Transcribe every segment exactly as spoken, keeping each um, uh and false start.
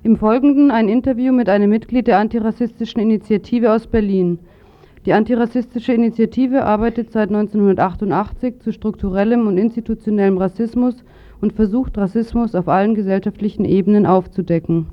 Im Folgenden ein Interview mit einem Mitglied der Antirassistischen Initiative aus Berlin. Die Antirassistische Initiative arbeitet seit neunzehnhundertachtundachtzig zu strukturellem und institutionellem Rassismus und versucht, Rassismus auf allen gesellschaftlichen Ebenen aufzudecken.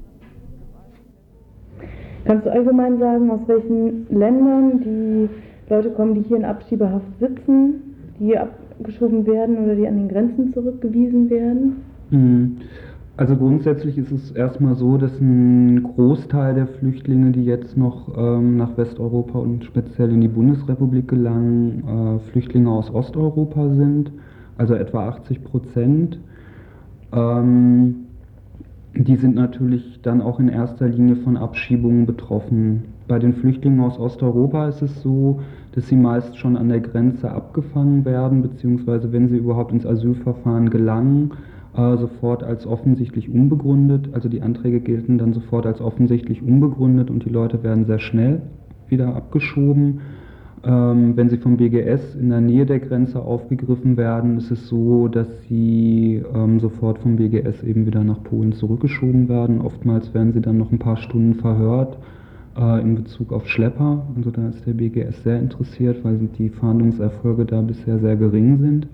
Kannst du allgemein sagen, aus welchen Ländern die Leute kommen, die hier in Abschiebehaft sitzen, die abgeschoben werden oder die an den Grenzen zurückgewiesen werden? Also grundsätzlich ist es erstmal so, dass ein Großteil der Flüchtlinge, die jetzt noch ähm, nach Westeuropa und speziell in die Bundesrepublik gelangen, äh, Flüchtlinge aus Osteuropa sind, also etwa achtzig Prozent. Ähm, die sind natürlich dann auch in erster Linie von Abschiebungen betroffen. Bei den Flüchtlingen aus Osteuropa ist es so, dass sie meist schon an der Grenze abgefangen werden, beziehungsweise wenn sie überhaupt ins Asylverfahren gelangen, äh, sofort als offensichtlich unbegründet. Also die Anträge gelten dann sofort als offensichtlich unbegründet und die Leute werden sehr schnell wieder abgeschoben. Ähm, wenn sie vom B G S in der Nähe der Grenze aufgegriffen werden, ist es so, dass sie ähm, sofort vom B G S eben wieder nach Polen zurückgeschoben werden. Oftmals werden sie dann noch ein paar Stunden verhört äh, in Bezug auf Schlepper. Also da ist der B G S sehr interessiert, weil die Fahndungserfolge da bisher sehr gering sind.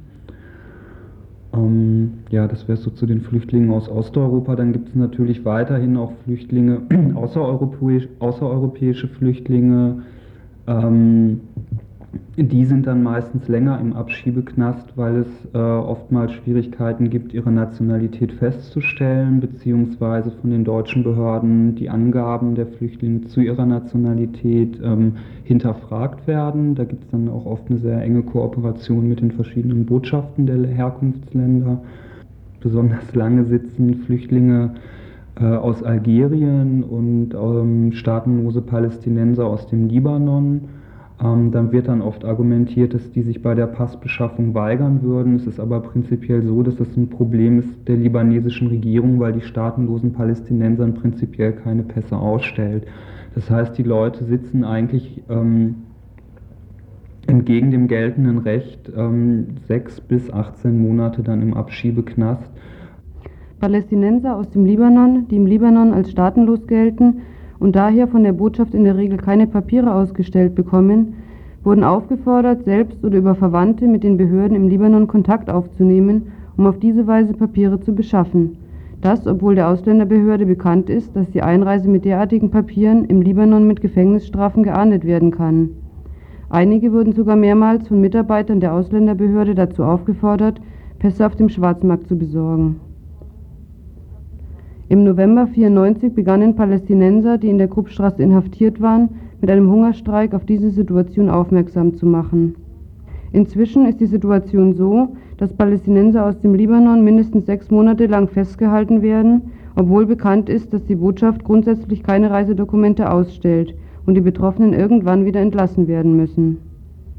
Ähm, ja, das wäre so zu den Flüchtlingen aus Osteuropa. Dann gibt es natürlich weiterhin auch Flüchtlinge, außereuropäisch, außereuropäische Flüchtlinge. Ähm, die sind dann meistens länger im Abschiebeknast, weil es äh, oftmals Schwierigkeiten gibt, ihre Nationalität festzustellen, beziehungsweise von den deutschen Behörden die Angaben der Flüchtlinge zu ihrer Nationalität ähm, hinterfragt werden. Da gibt es dann auch oft eine sehr enge Kooperation mit den verschiedenen Botschaften der Herkunftsländer. Besonders lange sitzen Flüchtlinge äh, aus Algerien und ähm, staatenlose Palästinenser aus dem Libanon. Ähm, dann wird dann oft argumentiert, dass die sich bei der Passbeschaffung weigern würden. Es ist aber prinzipiell so, dass das ein Problem ist der libanesischen Regierung, weil die staatenlosen Palästinensern prinzipiell keine Pässe ausstellt. Das heißt, die Leute sitzen eigentlich ähm, entgegen dem geltenden Recht ähm, sechs bis achtzehn Monate dann im Abschiebeknast. Palästinenser aus dem Libanon, die im Libanon als staatenlos gelten und daher von der Botschaft in der Regel keine Papiere ausgestellt bekommen, wurden aufgefordert, selbst oder über Verwandte mit den Behörden im Libanon Kontakt aufzunehmen, um auf diese Weise Papiere zu beschaffen. Das, obwohl der Ausländerbehörde bekannt ist, dass die Einreise mit derartigen Papieren im Libanon mit Gefängnisstrafen geahndet werden kann. Einige wurden sogar mehrmals von Mitarbeitern der Ausländerbehörde dazu aufgefordert, Pässe auf dem Schwarzmarkt zu besorgen. Im November neunzehnhundertvierundneunzig begannen Palästinenser, die in der Kruppstraße inhaftiert waren, mit einem Hungerstreik auf diese Situation aufmerksam zu machen. Inzwischen ist die Situation so, dass Palästinenser aus dem Libanon mindestens sechs Monate lang festgehalten werden, obwohl bekannt ist, dass die Botschaft grundsätzlich keine Reisedokumente ausstellt und die Betroffenen irgendwann wieder entlassen werden müssen.